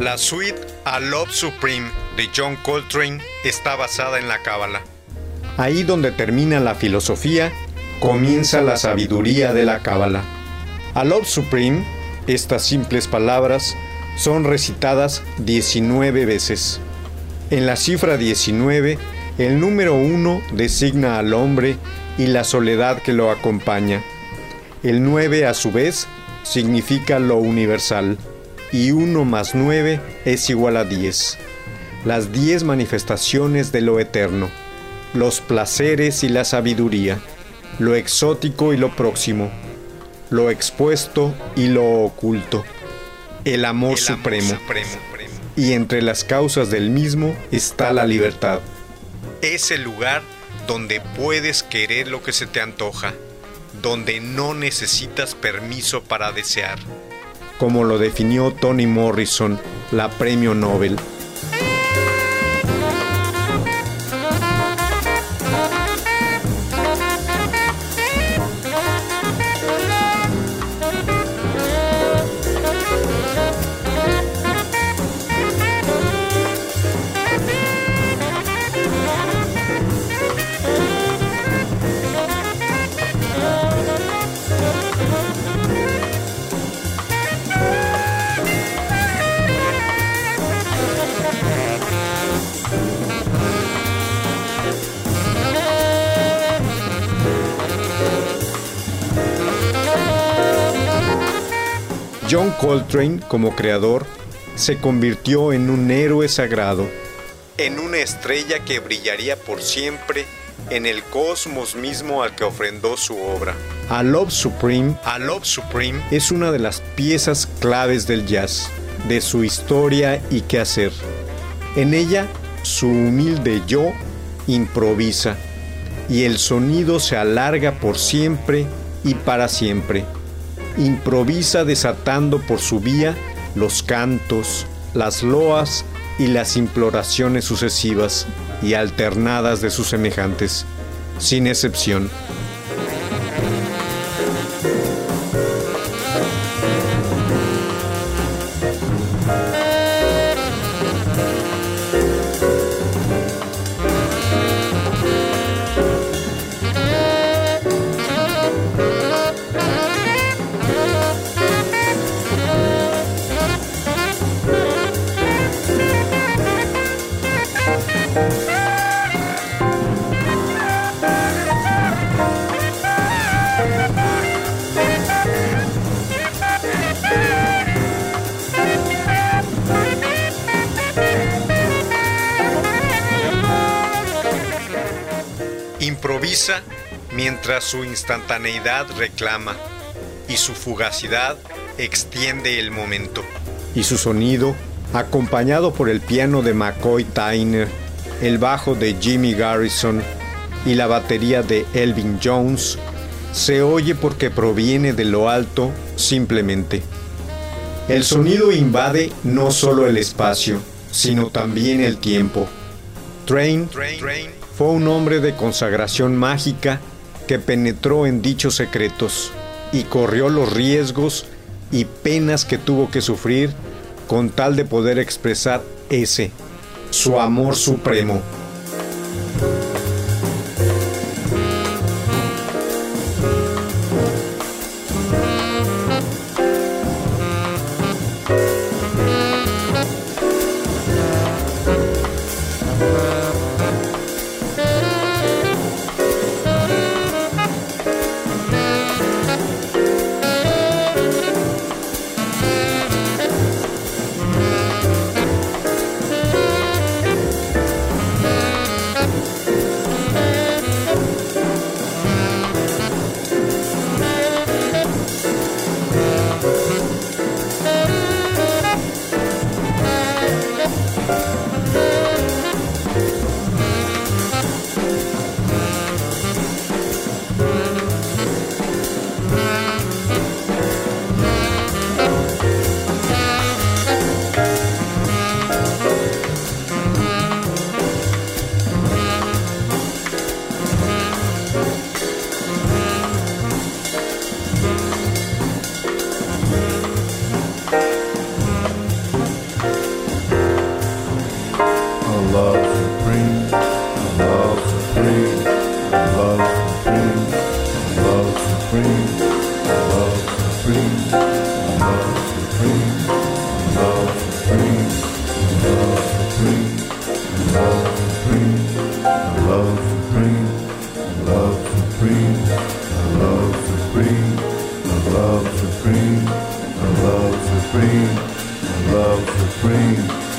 La suite A Love Supreme de John Coltrane está basada en la Cábala. Ahí donde termina la filosofía, comienza la sabiduría de la Cábala. A Love Supreme, estas simples palabras, son recitadas 19 veces. En la cifra 19, el número 1 designa al hombre y la soledad que lo acompaña. El 9, a su vez, significa lo universal, y 1 más 9 es igual a 10. Las 10 manifestaciones de lo eterno, los placeres y la sabiduría, lo exótico y lo próximo, lo expuesto y lo oculto, el amor supremo. Y entre las causas del mismo está la libertad. Es el lugar donde puedes querer lo que se te antoja, donde no necesitas permiso para desear. Como lo definió Toni Morrison, la premio Nobel. John Coltrane, como creador, se convirtió en un héroe sagrado, en una estrella que brillaría por siempre en el cosmos mismo al que ofrendó su obra. A Love Supreme es una de las piezas claves del jazz, de su historia y quehacer. En ella, su humilde yo improvisa, y el sonido se alarga por siempre y para siempre. Improvisa desatando por su vía los cantos, las loas y las imploraciones sucesivas y alternadas de sus semejantes, sin excepción. Improvisa mientras su instantaneidad reclama y su fugacidad extiende el momento. Y su sonido, acompañado por el piano de McCoy Tyner, el bajo de Jimmy Garrison y la batería de Elvin Jones, se oye porque proviene de lo alto simplemente. El sonido invade no solo el espacio, sino también el tiempo. Trane fue un hombre de consagración mágica que penetró en dichos secretos y corrió los riesgos y penas que tuvo que sufrir con tal de poder expresar ese, su amor supremo. Love supreme,